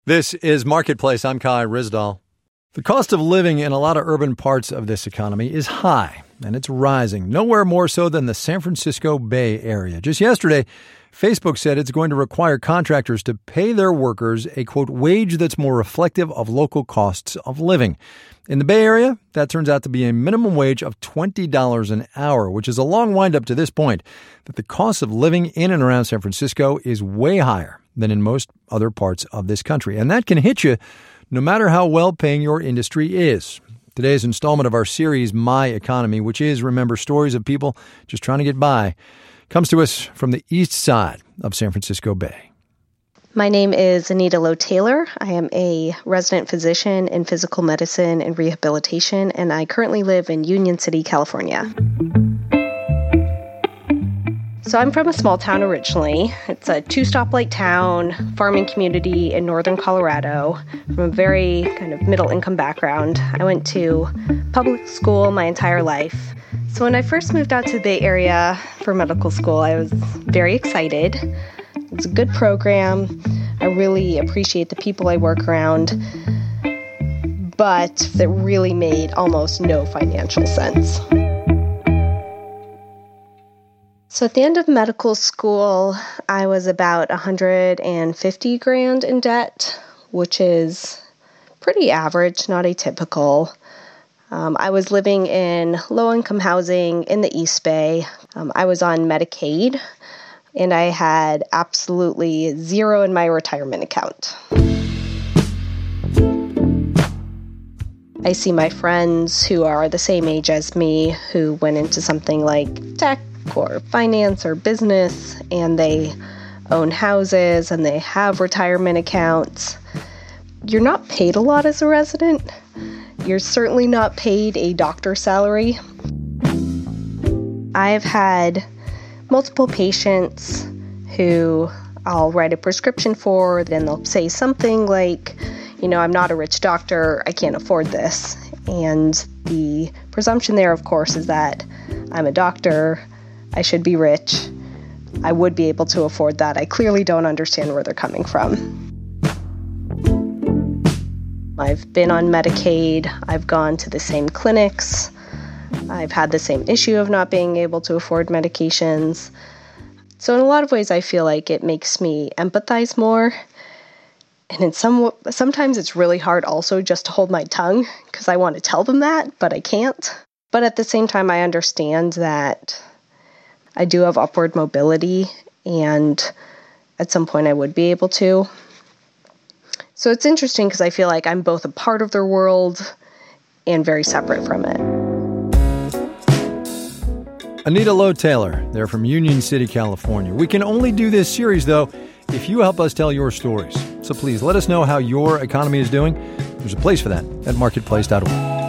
This is Marketplace. I'm Kai Ryssdal. The cost of living in a lot of urban parts of this economy is high, and it's rising, nowhere more so than the San Francisco Bay Area. Just yesterday, Facebook said it's going to require contractors to pay their workers a, quote, wage that's more reflective of local costs of living. In the Bay Area, that turns out to be a minimum wage of $20 an hour, which is a long wind-up to this point, that the cost of living in and around San Francisco is way higher than in most other parts of this country. And that can hit you no matter how well-paying your industry is. Today's installment of our series, My Economy, which is, remember, stories of people just trying to get by, comes to us from the east side of San Francisco Bay. My name is Anita Lowe Taylor. I am a resident physician in physical medicine and rehabilitation, and I currently live in Union City, California. So I'm from a small town originally. It's a 2-stoplight town, farming community in northern Colorado, from a very kind of middle-income background. I went to public school my entire life. So when I first moved out to the Bay Area for medical school, I was very excited. It was a good program. I really appreciate the people I work around, but it really made almost no financial sense. So at the end of medical school, I was about $150,000 in debt, which is pretty average, not atypical. I was living in low-income housing in the East Bay. I was on Medicaid, and I had absolutely zero in my retirement account. I see my friends who are the same age as me who went into something like tech or finance or business, and they own houses and they have retirement accounts. You're not paid a lot as a resident. You're certainly not paid a doctor's salary. I've had multiple patients who I'll write a prescription for, then they'll say something like, I'm not a rich doctor, I can't afford this. And the presumption there, of course, is that I'm a doctor, I should be rich, I would be able to afford that. I clearly don't understand where they're coming from. I've been on Medicaid, I've gone to the same clinics, I've had the same issue of not being able to afford medications. So in a lot of ways, I feel like it makes me empathize more. And sometimes it's really hard also just to hold my tongue because I want to tell them that, but I can't. But at the same time, I understand that I do have upward mobility, and at some point I would be able to. So it's interesting because I feel like I'm both a part of their world and very separate from it. Anita Lowe Taylor, they're from Union City, California. We can only do this series, though, if you help us tell your stories. So please let us know how your economy is doing. There's a place for that at marketplace.org.